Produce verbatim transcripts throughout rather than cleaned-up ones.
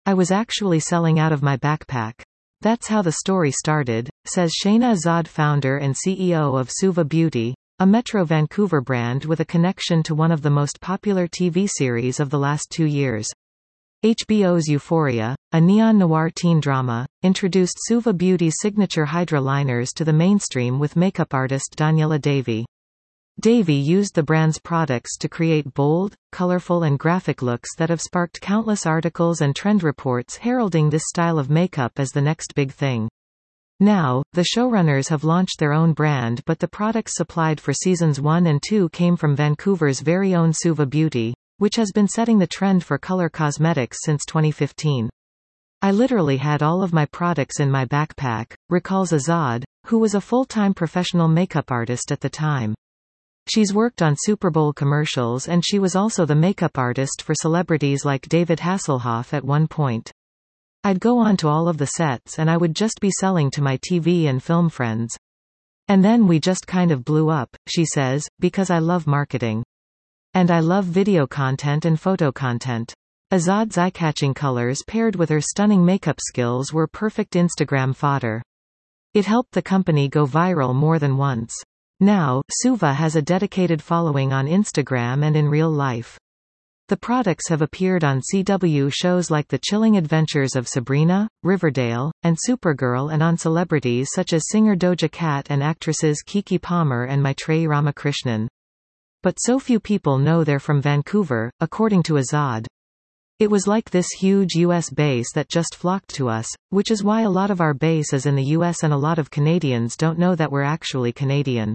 I was actually selling out of my backpack. That's how the story started, says Shayna Azad, founder and C E O of Suva Beauty, a Metro Vancouver brand with a connection to one of the most popular T V series of the last two years. H B O's Euphoria, a neon noir teen drama, introduced Suva Beauty's signature Hydra liners to the mainstream with makeup artist Daniela Davy. Davy used the brand's products to create bold, colorful and graphic looks that have sparked countless articles and trend reports heralding this style of makeup as the next big thing. Now, the showrunners have launched their own brand, but the products supplied for seasons one and two came from Vancouver's very own Suva Beauty, which has been setting the trend for color cosmetics since twenty fifteen. I literally had all of my products in my backpack, recalls Azad, who was a full-time professional makeup artist at the time. She's worked on Super Bowl commercials, and she was also the makeup artist for celebrities like David Hasselhoff at one point. I'd go on to all of the sets and I would just be selling to my T V and film friends. And then we just kind of blew up, she says, because I love marketing. And I love video content and photo content. Azad's eye-catching colors paired with her stunning makeup skills were perfect Instagram fodder. It helped the company go viral more than once. Now, Suva has a dedicated following on Instagram and in real life. The products have appeared on C W shows like The Chilling Adventures of Sabrina, Riverdale, and Supergirl, and on celebrities such as singer Doja Cat and actresses Keke Palmer and Maitreyi Ramakrishnan. But so few people know they're from Vancouver, according to Azad. It was like this huge U S base that just flocked to us, which is why a lot of our base is in the U S and a lot of Canadians don't know that we're actually Canadian.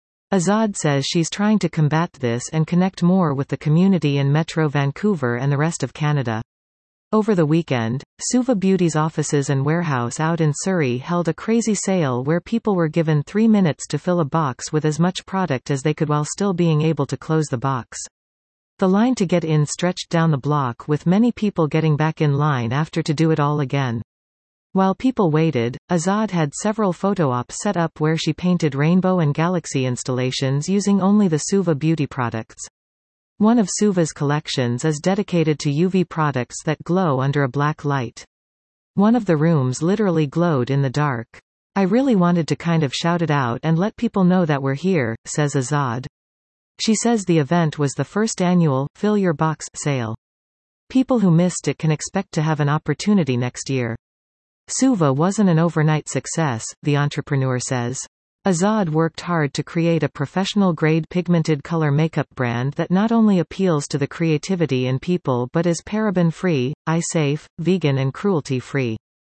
Azad says she's trying to combat this and connect more with the community in Metro Vancouver and the rest of Canada. Over the weekend, Suva Beauty's offices and warehouse out in Surrey held a crazy sale where people were given three minutes to fill a box with as much product as they could while still being able to close the box. The line to get in stretched down the block, with many people getting back in line after to do it all again. While people waited, Azad had several photo ops set up where she painted rainbow and galaxy installations using only the Suva Beauty products. One of Suva's collections is dedicated to U V products that glow under a black light. One of the rooms literally glowed in the dark. I really wanted to kind of shout it out and let people know that we're here, says Azad. She says the event was the first annual Fill Your Box sale. People who missed it can expect to have an opportunity next year. Suva wasn't an overnight success, the entrepreneur says. Azad worked hard to create a professional-grade pigmented color makeup brand that not only appeals to the creativity in people but is paraben-free, eye-safe, vegan and cruelty-free.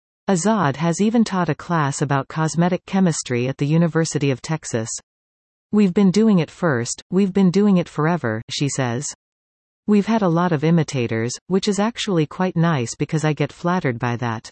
Azad has even taught a class about cosmetic chemistry at the University of Texas. We've been doing it first, we've been doing it forever, she says. We've had a lot of imitators, which is actually quite nice because I get flattered by that.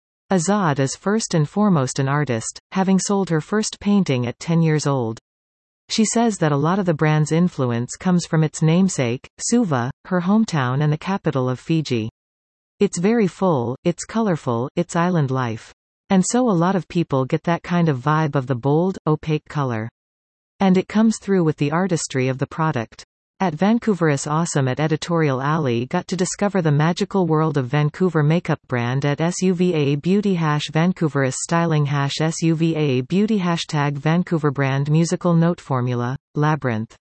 Azad is first and foremost an artist, having sold her first painting at ten years old. She says that a lot of the brand's influence comes from its namesake, Suva, her hometown and the capital of Fiji. It's very full, it's colorful, it's island life. And so a lot of people get that kind of vibe of the bold, opaque color. And it comes through with the artistry of the product. At Vancouver's Awesome at Editorial Alley got to discover the magical world of Vancouver makeup brand at Suva Beauty hash Vancouver's styling hash Suva Beauty hashtag Vancouver brand musical note formula, Labyrinth.